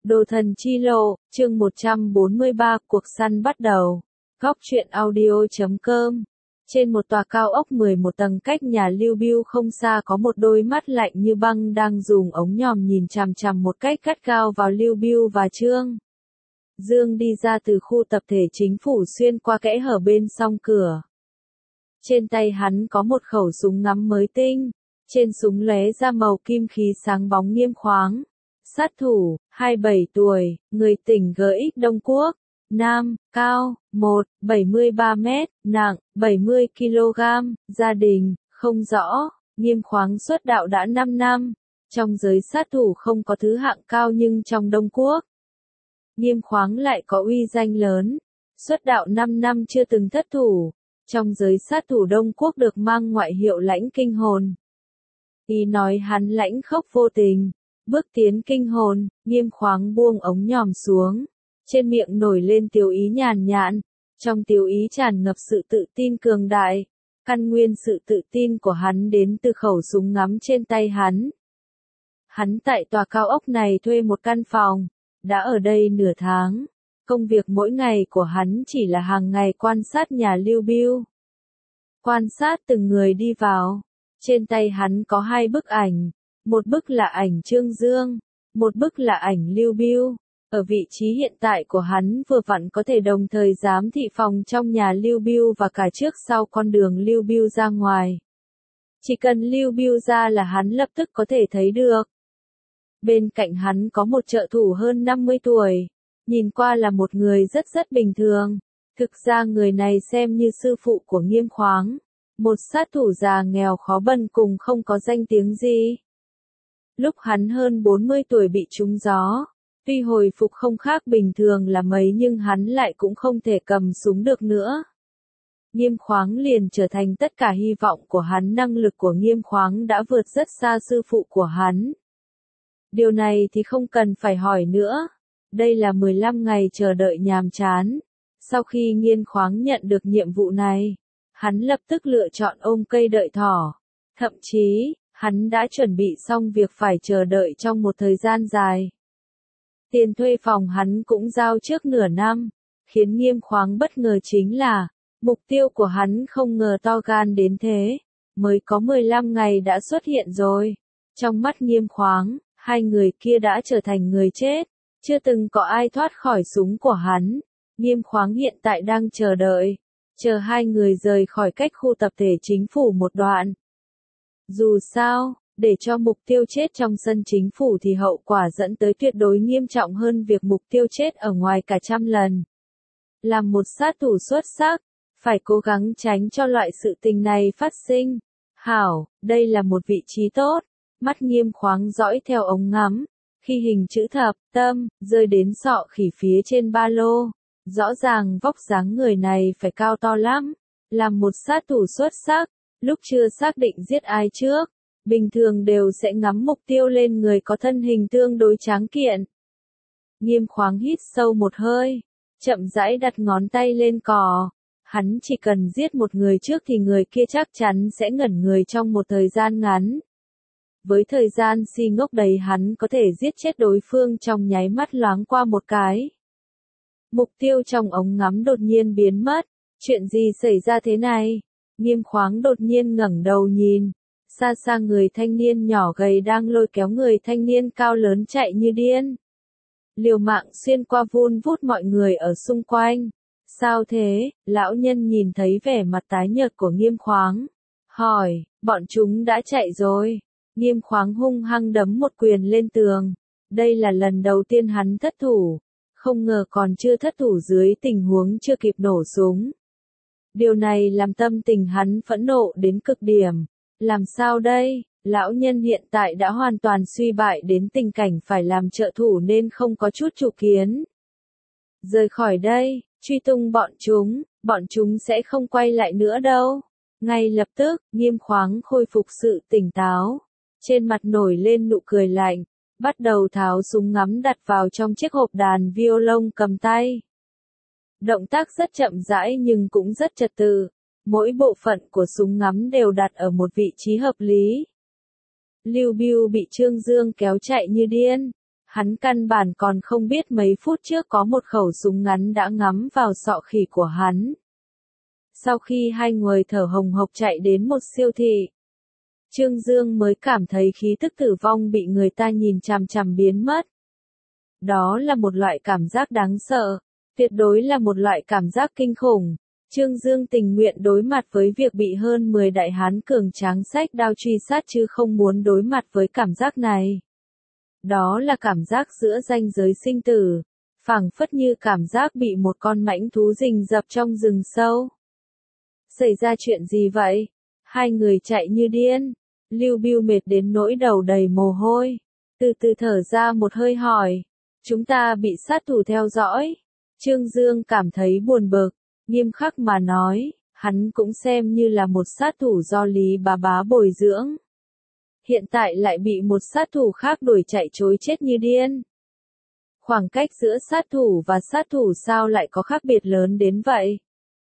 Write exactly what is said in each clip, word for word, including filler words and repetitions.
Đồ thần chi lộ, chương một trăm bốn mươi ba, cuộc săn bắt đầu. Góc truyện audio chấm com. Trên một tòa cao ốc mười một tầng cách nhà Lưu Bưu không xa có một đôi mắt lạnh như băng đang dùng ống nhòm nhìn chằm chằm một cách gắt gao vào Lưu Bưu và Trương Dương đi ra từ khu tập thể chính phủ xuyên qua kẽ hở bên song cửa. Trên tay hắn có một khẩu súng ngắm mới tinh, trên súng lóe ra màu kim khí sáng bóng nghiêm khoáng. Sát thủ, hai mươi bảy tuổi, người tỉnh giê ích Đông Quốc, nam, cao, một phẩy bảy mươi ba mét, nặng, bảy mươi ki lô gam, gia đình, không rõ, nghiêm khoáng xuất đạo đã năm năm. Trong giới sát thủ không có thứ hạng cao nhưng trong Đông Quốc, nghiêm khoáng lại có uy danh lớn. Xuất đạo năm năm chưa từng thất thủ, trong giới sát thủ Đông Quốc được mang ngoại hiệu lãnh kinh hồn. Ý nói hắn lãnh khốc vô tình. Bước tiến kinh hồn, nghiêm khoáng buông ống nhòm xuống. Trên miệng nổi lên tiếu ý nhàn nhạn. Trong tiếu ý tràn ngập sự tự tin cường đại. Căn nguyên sự tự tin của hắn đến từ khẩu súng ngắm trên tay hắn. Hắn tại tòa cao ốc này thuê một căn phòng. Đã ở đây nửa tháng. Công việc mỗi ngày của hắn chỉ là hàng ngày quan sát nhà Lưu Bưu. Quan sát từng người đi vào. Trên tay hắn có hai bức ảnh. Một bức là ảnh Trương Dương, một bức là ảnh Lưu Bưu. Ở vị trí hiện tại của hắn vừa vặn có thể đồng thời giám thị phòng trong nhà Lưu Bưu và cả trước sau con đường Lưu Bưu ra ngoài. Chỉ cần Lưu Bưu ra là hắn lập tức có thể thấy được. Bên cạnh hắn có một trợ thủ hơn năm mươi tuổi, nhìn qua là một người rất rất bình thường. Thực ra người này xem như sư phụ của nghiêm khoáng, một sát thủ già nghèo khó bần cùng không có danh tiếng gì. Lúc hắn hơn bốn mươi tuổi bị trúng gió, tuy hồi phục không khác bình thường là mấy nhưng hắn lại cũng không thể cầm súng được nữa. Nghiêm khoáng liền trở thành tất cả hy vọng của hắn. Năng lực của nghiêm khoáng đã vượt rất xa sư phụ của hắn. Điều này thì không cần phải hỏi nữa. Đây là mười lăm ngày chờ đợi nhàm chán. Sau khi nghiêm khoáng nhận được nhiệm vụ này, hắn lập tức lựa chọn ôm cây đợi thỏ. Thậm chí, hắn đã chuẩn bị xong việc phải chờ đợi trong một thời gian dài. Tiền thuê phòng hắn cũng giao trước nửa năm. Khiến nghiêm khoáng bất ngờ chính là, mục tiêu của hắn không ngờ to gan đến thế. Mới có mười lăm ngày đã xuất hiện rồi. Trong mắt nghiêm khoáng, hai người kia đã trở thành người chết. Chưa từng có ai thoát khỏi súng của hắn. Nghiêm khoáng hiện tại đang chờ đợi. Chờ hai người rời khỏi cách khu tập thể chính phủ một đoạn. Dù sao, để cho mục tiêu chết trong sân chính phủ thì hậu quả dẫn tới tuyệt đối nghiêm trọng hơn việc mục tiêu chết ở ngoài cả trăm lần. Làm một sát thủ xuất sắc, phải cố gắng tránh cho loại sự tình này phát sinh. Hảo, đây là một vị trí tốt. Mắt nghiêm khoáng dõi theo ống ngắm. Khi hình chữ thập, tâm, rơi đến sọ khỉ phía trên ba lô. Rõ ràng vóc dáng người này phải cao to lắm. Làm một sát thủ xuất sắc. Lúc chưa xác định giết ai trước, bình thường đều sẽ ngắm mục tiêu lên người có thân hình tương đối tráng kiện. Nghiêm khoáng hít sâu một hơi, chậm rãi đặt ngón tay lên cò. Hắn chỉ cần giết một người trước thì người kia chắc chắn sẽ ngẩn người trong một thời gian ngắn. Với thời gian si ngốc đấy hắn có thể giết chết đối phương trong nháy mắt loáng qua một cái. Mục tiêu trong ống ngắm đột nhiên biến mất. Chuyện gì xảy ra thế này? Nghiêm khoáng đột nhiên ngẩng đầu nhìn, xa xa người thanh niên nhỏ gầy đang lôi kéo người thanh niên cao lớn chạy như điên. Liều mạng xuyên qua vun vút mọi người ở xung quanh. Sao thế? Lão nhân nhìn thấy vẻ mặt tái nhợt của nghiêm khoáng. Hỏi, bọn chúng đã chạy rồi. Nghiêm khoáng hung hăng đấm một quyền lên tường. Đây là lần đầu tiên hắn thất thủ. Không ngờ còn chưa thất thủ dưới tình huống chưa kịp nổ súng. Điều này làm tâm tình hắn phẫn nộ đến cực điểm. Làm sao đây? Lão nhân hiện tại đã hoàn toàn suy bại đến tình cảnh phải làm trợ thủ nên không có chút chủ kiến. Rời khỏi đây, truy tung bọn chúng, bọn chúng sẽ không quay lại nữa đâu. Ngay lập tức, nghiêm khoáng khôi phục sự tỉnh táo. Trên mặt nổi lên nụ cười lạnh, bắt đầu tháo súng ngắm đặt vào trong chiếc hộp đàn violon cầm tay. Động tác rất chậm rãi nhưng cũng rất trật tự. Mỗi bộ phận của súng ngắm đều đặt ở một vị trí hợp lý. Lưu Bưu bị Trương Dương kéo chạy như điên. Hắn căn bản còn không biết mấy phút trước có một khẩu súng ngắn đã ngắm vào sọ khỉ của hắn. Sau khi hai người thở hồng hộc chạy đến một siêu thị, Trương Dương mới cảm thấy khí tức tử vong bị người ta nhìn chằm chằm biến mất. Đó là một loại cảm giác đáng sợ, tuyệt đối là một loại cảm giác kinh khủng. Trương Dương tình nguyện đối mặt với việc bị hơn mười đại hán cường tráng xách đao truy sát chứ không muốn đối mặt với cảm giác này. Đó là cảm giác giữa ranh giới sinh tử, phảng phất như cảm giác bị một con mãnh thú rình rập trong rừng sâu. Xảy ra chuyện gì vậy? Hai người chạy như điên. Lưu Bưu mệt đến nỗi đầu đầy mồ hôi. Từ từ thở ra một hơi hỏi. Chúng ta bị sát thủ theo dõi. Trương Dương cảm thấy buồn bực, nghiêm khắc mà nói, hắn cũng xem như là một sát thủ do Lý Bá Bá bồi dưỡng. Hiện tại lại bị một sát thủ khác đuổi chạy trối chết như điên. Khoảng cách giữa sát thủ và sát thủ sao lại có khác biệt lớn đến vậy?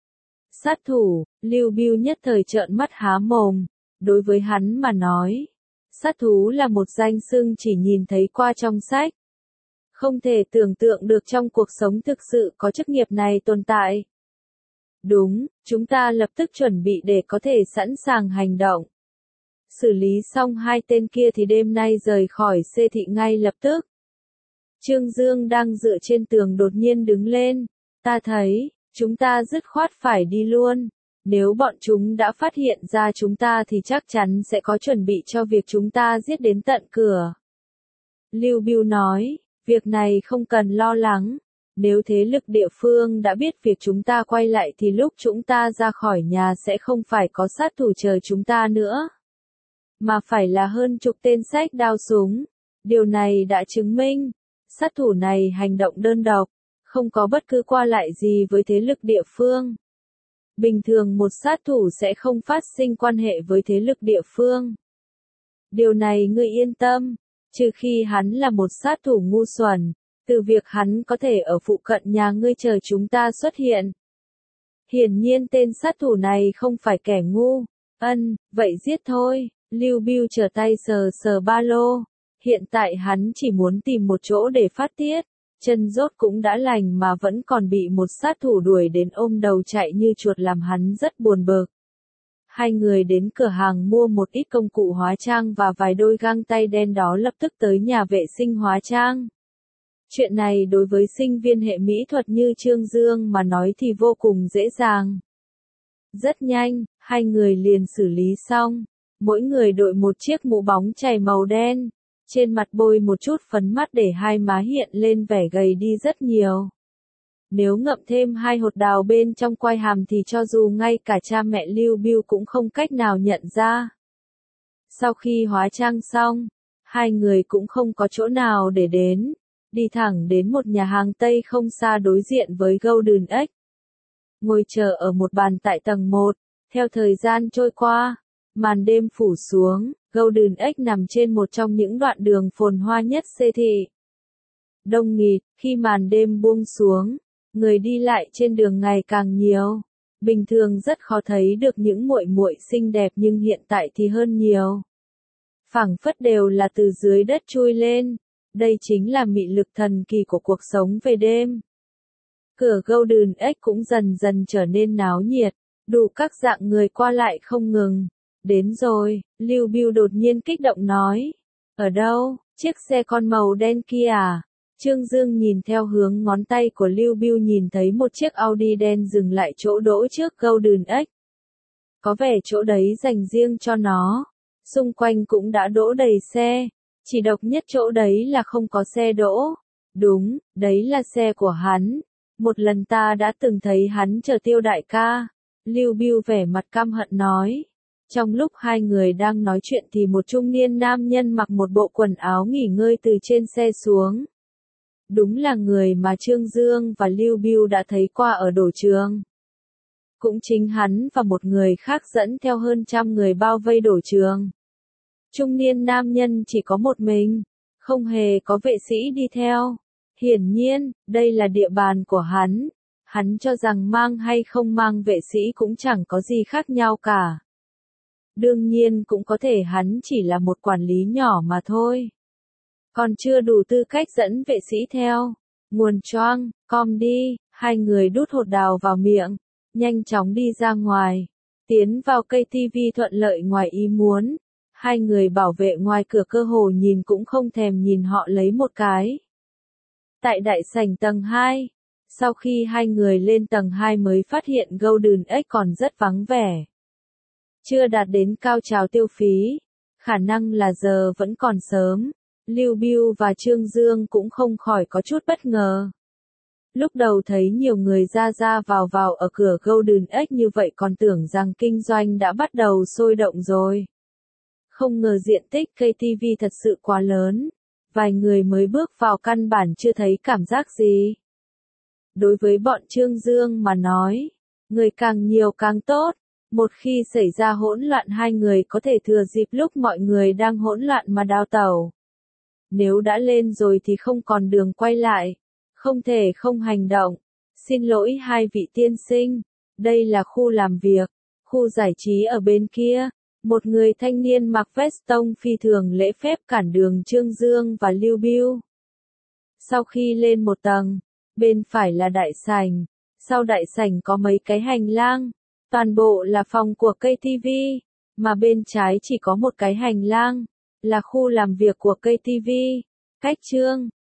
Sát thủ, Lưu Bưu nhất thời trợn mắt há mồm, đối với hắn mà nói, sát thú là một danh xưng chỉ nhìn thấy qua trong sách. Không thể tưởng tượng được trong cuộc sống thực sự có chức nghiệp này tồn tại. Đúng, chúng ta lập tức chuẩn bị để có thể sẵn sàng hành động. Xử lý xong hai tên kia thì đêm nay rời khỏi xê thị ngay lập tức. Trương Dương đang dựa trên tường đột nhiên đứng lên. Ta thấy, chúng ta dứt khoát phải đi luôn. Nếu bọn chúng đã phát hiện ra chúng ta thì chắc chắn sẽ có chuẩn bị cho việc chúng ta giết đến tận cửa. Lưu Bưu nói, việc này không cần lo lắng. Nếu thế lực địa phương đã biết việc chúng ta quay lại thì lúc chúng ta ra khỏi nhà sẽ không phải có sát thủ chờ chúng ta nữa. Mà phải là hơn chục tên xách đao súng. Điều này đã chứng minh, sát thủ này hành động đơn độc, không có bất cứ qua lại gì với thế lực địa phương. Bình thường một sát thủ sẽ không phát sinh quan hệ với thế lực địa phương. Điều này ngươi yên tâm, trừ khi hắn là một sát thủ ngu xuẩn, từ việc hắn có thể ở phụ cận nhà ngươi chờ chúng ta xuất hiện. Hiển nhiên tên sát thủ này không phải kẻ ngu. Ân, vậy giết thôi. Lưu Bưu trở tay sờ sờ ba lô. Hiện tại hắn chỉ muốn tìm một chỗ để phát tiết. Chân rốt cũng đã lành mà vẫn còn bị một sát thủ đuổi đến ôm đầu chạy như chuột làm hắn rất buồn bực. Hai người đến cửa hàng mua một ít công cụ hóa trang và vài đôi găng tay đen, đó lập tức tới nhà vệ sinh hóa trang. Chuyện này đối với sinh viên hệ mỹ thuật như Trương Dương mà nói thì vô cùng dễ dàng. Rất nhanh, hai người liền xử lý xong. Mỗi người đội một chiếc mũ bóng chày màu đen. Trên mặt bôi một chút phấn mắt để hai má hiện lên vẻ gầy đi rất nhiều. Nếu ngậm thêm hai hột đào bên trong quai hàm thì cho dù ngay cả cha mẹ Lưu Bưu cũng không cách nào nhận ra. Sau khi hóa trang xong, hai người cũng không có chỗ nào để đến, đi thẳng đến một nhà hàng Tây không xa đối diện với Golden Egg. Ngồi chờ ở một bàn tại tầng một, theo thời gian trôi qua, màn đêm phủ xuống, Golden Egg nằm trên một trong những đoạn đường phồn hoa nhất xê thị. Đông nghịt, khi màn đêm buông xuống, người đi lại trên đường ngày càng nhiều. Bình thường rất khó thấy được những muội muội xinh đẹp nhưng hiện tại thì hơn nhiều. Phảng phất đều là từ dưới đất chui lên. Đây chính là mị lực thần kỳ của cuộc sống về đêm. Cửa Golden Egg cũng dần dần trở nên náo nhiệt, đủ các dạng người qua lại không ngừng. Đến rồi, Lưu Bưu đột nhiên kích động nói. Ở đâu, chiếc xe con màu đen kia à? Trương Dương nhìn theo hướng ngón tay của Lưu Bưu nhìn thấy một chiếc Audi đen dừng lại chỗ đỗ trước Golden Egg. Có vẻ chỗ đấy dành riêng cho nó. Xung quanh cũng đã đỗ đầy xe. Chỉ độc nhất chỗ đấy là không có xe đỗ. Đúng, đấy là xe của hắn. Một lần ta đã từng thấy hắn chờ Tiêu đại ca. Lưu Bưu vẻ mặt căm hận nói. Trong lúc hai người đang nói chuyện thì một trung niên nam nhân mặc một bộ quần áo nghỉ ngơi từ trên xe xuống. Đúng là người mà Trương Dương và Lưu Bưu đã thấy qua ở đổ trường. Cũng chính hắn và một người khác dẫn theo hơn trăm người bao vây đổ trường. Trung niên nam nhân chỉ có một mình, không hề có vệ sĩ đi theo. Hiển nhiên, đây là địa bàn của hắn. Hắn cho rằng mang hay không mang vệ sĩ cũng chẳng có gì khác nhau cả. Đương nhiên cũng có thể hắn chỉ là một quản lý nhỏ mà thôi. còn chưa đủ tư cách dẫn vệ sĩ theo. Nguồn choang, com đi, hai người đút hột đào vào miệng, nhanh chóng đi ra ngoài. Tiến vào cây tivi thuận lợi ngoài ý muốn. Hai người bảo vệ ngoài cửa cơ hồ nhìn cũng không thèm nhìn họ lấy một cái. Tại đại sảnh tầng hai, sau khi hai người lên tầng hai mới phát hiện Golden Egg còn rất vắng vẻ. Chưa đạt đến cao trào tiêu phí, khả năng là giờ vẫn còn sớm. Lưu Bưu và Trương Dương cũng không khỏi có chút bất ngờ. Lúc đầu thấy nhiều người ra ra vào vào ở cửa Golden Egg như vậy còn tưởng rằng kinh doanh đã bắt đầu sôi động rồi. Không ngờ diện tích cây tivi thật sự quá lớn. Vài người mới bước vào căn bản chưa thấy cảm giác gì. Đối với bọn Trương Dương mà nói, người càng nhiều càng tốt. Một khi xảy ra hỗn loạn hai người có thể thừa dịp lúc mọi người đang hỗn loạn mà đào tẩu. Nếu đã lên rồi thì không còn đường quay lại. Không thể không hành động. Xin lỗi hai vị tiên sinh. Đây là khu làm việc. Khu giải trí ở bên kia. Một người thanh niên mặc vest tông phi thường lễ phép cản đường Trương Dương và Lưu Bưu. Sau khi lên một tầng, bên phải là đại sảnh. Sau đại sảnh có mấy cái hành lang. Toàn bộ là phòng của cây tivi. Mà bên trái chỉ có một cái hành lang. Là khu làm việc của cây tivi. Cách Trương